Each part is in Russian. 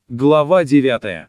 Глава 9.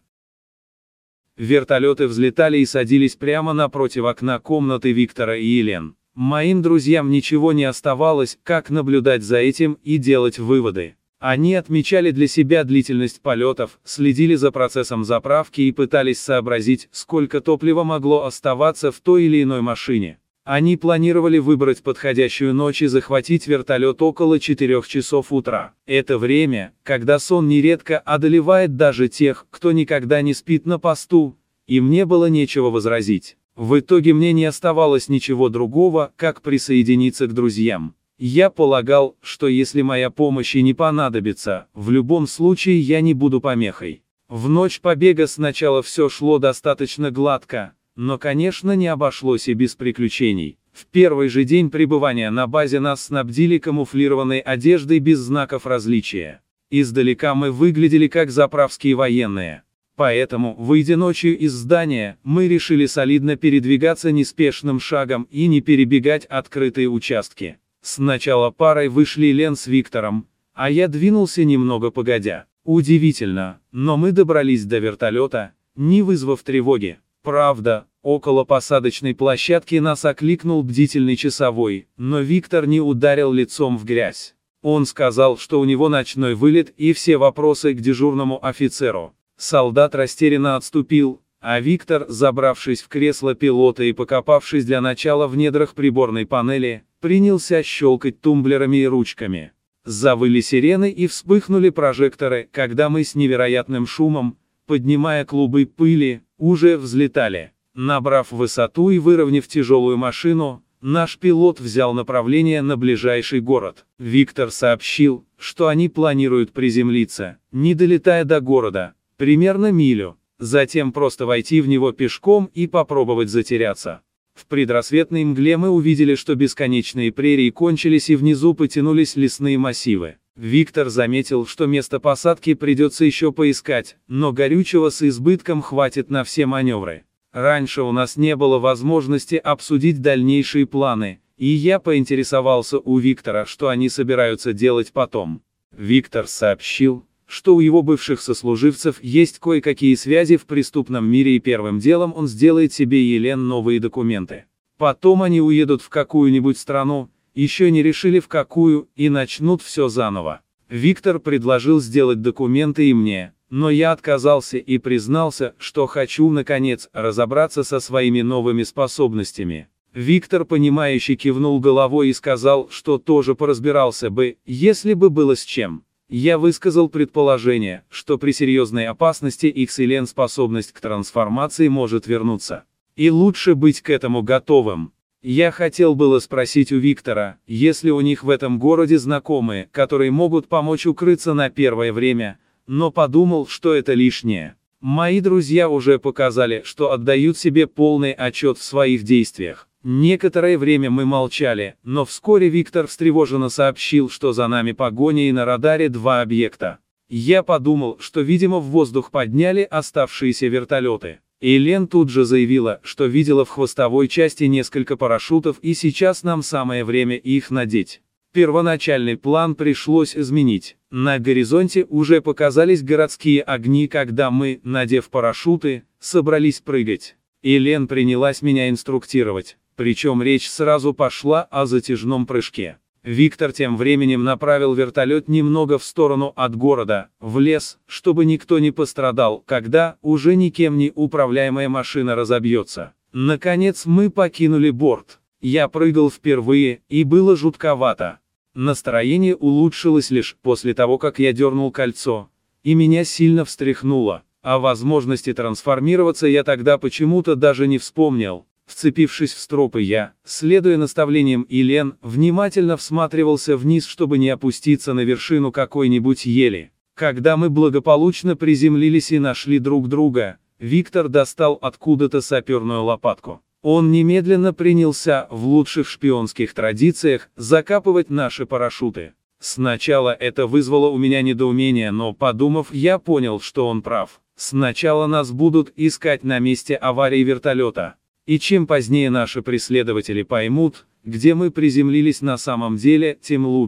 Вертолеты взлетали и садились прямо напротив окна комнаты Виктора и Елен. Моим друзьям ничего не оставалось, как наблюдать за этим и делать выводы. Они отмечали для себя длительность полетов, следили за процессом заправки и пытались сообразить, сколько топлива могло оставаться в той или иной машине. Они планировали выбрать подходящую ночь и захватить вертолет около 4 часов утра. Это время, когда сон нередко одолевает даже тех, кто никогда не спит на посту, и мне было нечего возразить. В итоге мне не оставалось ничего другого, как присоединиться к друзьям. Я полагал, что если моя помощь и не понадобится, в любом случае я не буду помехой. В ночь побега сначала все шло достаточно гладко. Но, конечно, не обошлось и без приключений. В первый же день пребывания на базе нас снабдили камуфлированной одеждой без знаков различия. Издалека мы выглядели как заправские военные. Поэтому, выйдя ночью из здания, мы решили солидно передвигаться неспешным шагом и не перебегать открытые участки. Сначала парой вышли Лен с Виктором, а я двинулся немного погодя. Удивительно, но мы добрались до вертолета, не вызвав тревоги. Правда, около посадочной площадки нас окликнул бдительный часовой, но Виктор не ударил лицом в грязь. Он сказал, что у него ночной вылет и все вопросы к дежурному офицеру. Солдат растерянно отступил, а Виктор, забравшись в кресло пилота и покопавшись для начала в недрах приборной панели, принялся щелкать тумблерами и ручками. Завыли сирены и вспыхнули прожекторы, когда мы с невероятным шумом, поднимая клубы пыли, уже взлетали. Набрав высоту и выровняв тяжелую машину, наш пилот взял направление на ближайший город. Виктор сообщил, что они планируют приземлиться, не долетая до города, примерно милю, затем просто войти в него пешком и попробовать затеряться. В предрассветной мгле мы увидели, что бесконечные прерии кончились и внизу потянулись лесные массивы. Виктор заметил, что место посадки придется еще поискать, но горючего с избытком хватит на все маневры. Раньше у нас не было возможности обсудить дальнейшие планы, и я поинтересовался у Виктора, что они собираются делать потом. Виктор сообщил, что у его бывших сослуживцев есть кое-какие связи в преступном мире и первым делом он сделает себе и Елен новые документы. Потом они уедут в какую-нибудь страну, еще не решили в какую, и начнут все заново. Виктор предложил сделать документы и мне, но я отказался и признался, что хочу, наконец, разобраться со своими новыми способностями. Виктор, понимающе кивнул головой и сказал, что тоже поразбирался бы, если бы было с чем. Я высказал предположение, что при серьезной опасности их с Елен способность к трансформации может вернуться. И лучше быть к этому готовым. Я хотел было спросить у Виктора, есть ли у них в этом городе знакомые, которые могут помочь укрыться на первое время, но подумал, что это лишнее. Мои друзья уже показали, что отдают себе полный отчет в своих действиях. Некоторое время мы молчали, но вскоре Виктор встревоженно сообщил, что за нами погоня и на радаре 2 объекта. Я подумал, что, видимо, в воздух подняли оставшиеся вертолеты. Елен тут же заявила, что видела в хвостовой части несколько парашютов и сейчас нам самое время их надеть. Первоначальный план пришлось изменить. На горизонте уже показались городские огни, когда мы, надев парашюты, собрались прыгать. Елен принялась меня инструктировать, причем речь сразу пошла о затяжном прыжке. Виктор тем временем направил вертолет немного в сторону от города, в лес, чтобы никто не пострадал, когда уже никем не управляемая машина разобьется. Наконец мы покинули борт. Я прыгал впервые, и было жутковато. Настроение улучшилось лишь после того, как я дернул кольцо, и меня сильно встряхнуло. О возможности трансформироваться я тогда почему-то даже не вспомнил. Вцепившись в стропы я, следуя наставлениям Елен, внимательно всматривался вниз, чтобы не опуститься на вершину какой-нибудь ели. Когда мы благополучно приземлились и нашли друг друга, Виктор достал откуда-то саперную лопатку. Он немедленно принялся, в лучших шпионских традициях, закапывать наши парашюты. Сначала это вызвало у меня недоумение, но, подумав, я понял, что он прав. Сначала нас будут искать на месте аварии вертолета. И чем позднее наши преследователи поймут, где мы приземлились на самом деле, тем лучше.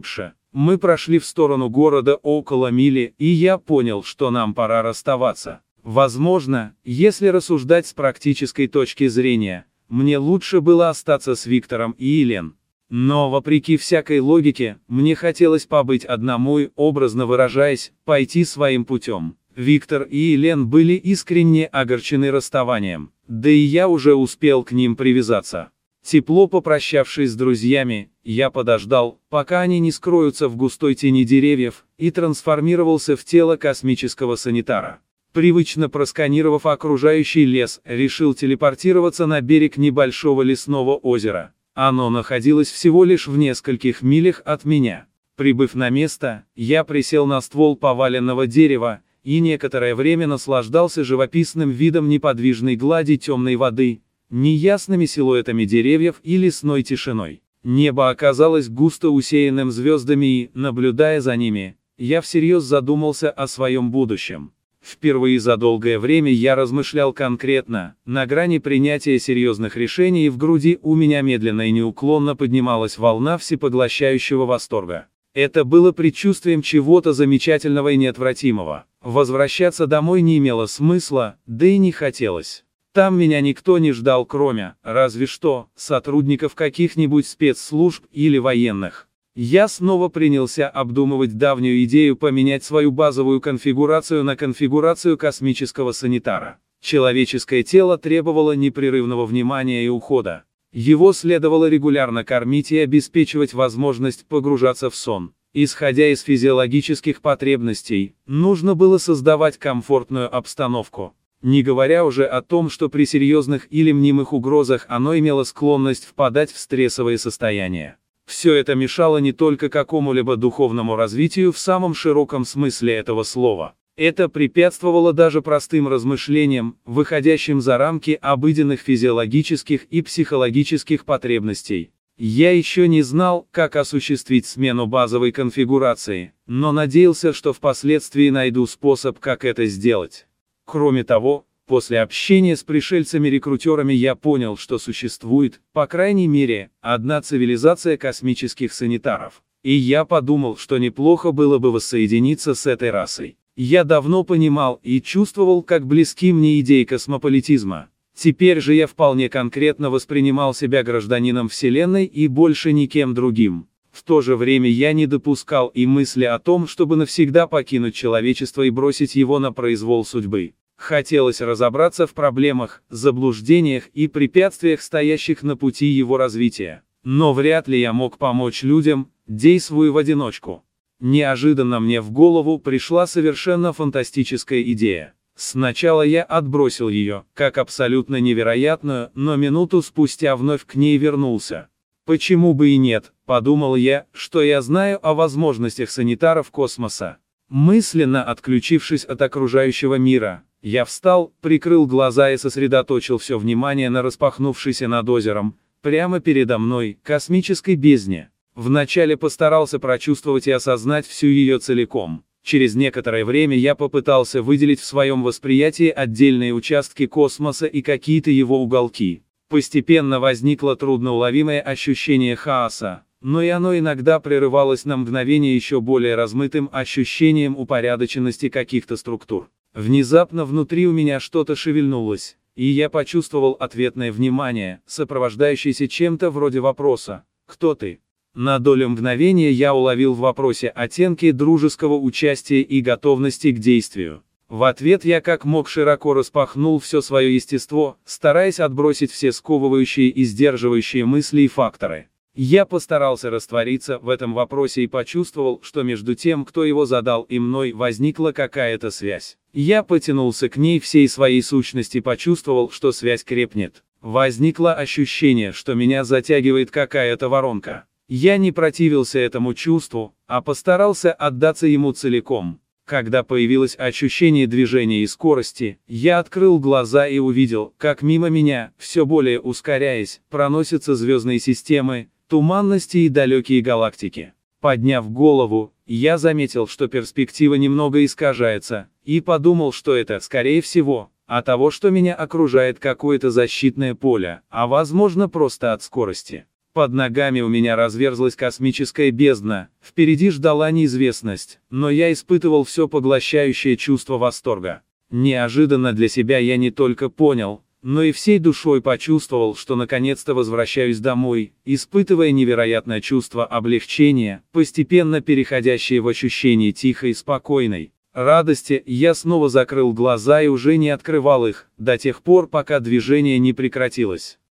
Мы прошли в сторону города около мили, и я понял, что нам пора расставаться. Возможно, если рассуждать с практической точки зрения, мне лучше было остаться с Виктором и Елен. Но, вопреки всякой логике, мне хотелось побыть одному и, образно выражаясь, пойти своим путем. Виктор и Елен были искренне огорчены расставанием, да и я уже успел к ним привязаться. Тепло попрощавшись с друзьями, я подождал, пока они не скроются в густой тени деревьев, и трансформировался в тело космического санитара. Привычно просканировав окружающий лес, решил телепортироваться на берег небольшого лесного озера. Оно находилось всего лишь в нескольких милях от меня. Прибыв на место, я присел на ствол поваленного дерева, и некоторое время наслаждался живописным видом неподвижной глади темной воды, неясными силуэтами деревьев и лесной тишиной. Небо оказалось густо усеянным звездами и, наблюдая за ними, я всерьез задумался о своем будущем. Впервые за долгое время я размышлял конкретно, на грани принятия серьезных решений, и в груди у меня медленно и неуклонно поднималась волна всепоглощающего восторга. Это было предчувствием чего-то замечательного и неотвратимого. Возвращаться домой не имело смысла, да и не хотелось. Там меня никто не ждал, кроме, разве что, сотрудников каких-нибудь спецслужб или военных. Я снова принялся обдумывать давнюю идею поменять свою базовую конфигурацию на конфигурацию космического санитара. Человеческое тело требовало непрерывного внимания и ухода. Его следовало регулярно кормить и обеспечивать возможность погружаться в сон. Исходя из физиологических потребностей, нужно было создавать комфортную обстановку. Не говоря уже о том, что при серьезных или мнимых угрозах оно имело склонность впадать в стрессовые состояния. Все это мешало не только какому-либо духовному развитию в самом широком смысле этого слова. Это препятствовало даже простым размышлениям, выходящим за рамки обыденных физиологических и психологических потребностей. Я еще не знал, как осуществить смену базовой конфигурации, но надеялся, что впоследствии найду способ, как это сделать. Кроме того, после общения с пришельцами-рекрутерами я понял, что существует, по крайней мере, одна цивилизация космических санитаров. И я подумал, что неплохо было бы воссоединиться с этой расой. Я давно понимал и чувствовал, как близки мне идеи космополитизма. Теперь же я вполне конкретно воспринимал себя гражданином Вселенной и больше никем другим. В то же время я не допускал и мысли о том, чтобы навсегда покинуть человечество и бросить его на произвол судьбы. Хотелось разобраться в проблемах, заблуждениях и препятствиях, стоящих на пути его развития. Но вряд ли я мог помочь людям, действуя в одиночку. Неожиданно мне в голову пришла совершенно фантастическая идея. Сначала я отбросил ее, как абсолютно невероятную, но минуту спустя вновь к ней вернулся. Почему бы и нет, подумал я, что я знаю о возможностях санитаров космоса. Мысленно отключившись от окружающего мира, я встал, прикрыл глаза и сосредоточил все внимание на распахнувшейся над озером, прямо передо мной, космической бездне. Вначале постарался прочувствовать и осознать всю ее целиком. Через некоторое время я попытался выделить в своем восприятии отдельные участки космоса и какие-то его уголки. Постепенно возникло трудноуловимое ощущение хаоса, но и оно иногда прерывалось на мгновение еще более размытым ощущением упорядоченности каких-то структур. Внезапно внутри у меня что-то шевельнулось, и я почувствовал ответное внимание, сопровождающееся чем-то вроде вопроса «Кто ты?». На долю мгновения я уловил в вопросе оттенки дружеского участия и готовности к действию. В ответ я как мог широко распахнул все свое естество, стараясь отбросить все сковывающие и сдерживающие мысли и факторы. Я постарался раствориться в этом вопросе и почувствовал, что между тем, кто его задал, и мной возникла какая-то связь. Я потянулся к ней всей своей сущности, почувствовал, что связь крепнет. Возникло ощущение, что меня затягивает какая-то воронка. Я не противился этому чувству, а постарался отдаться ему целиком. Когда появилось ощущение движения и скорости, я открыл глаза и увидел, как мимо меня, все более ускоряясь, проносятся звездные системы, туманности и далекие галактики. Подняв голову, я заметил, что перспектива немного искажается, и подумал, что это, скорее всего, от того, что меня окружает какое-то защитное поле, а возможно просто от скорости. Под ногами у меня разверзлась космическая бездна, впереди ждала неизвестность, но я испытывал все поглощающее чувство восторга. Неожиданно для себя я не только понял, но и всей душой почувствовал, что наконец-то возвращаюсь домой, испытывая невероятное чувство облегчения, постепенно переходящее в ощущение тихой и спокойной радости. Я снова закрыл глаза и уже не открывал их, до тех пор, пока движение не прекратилось.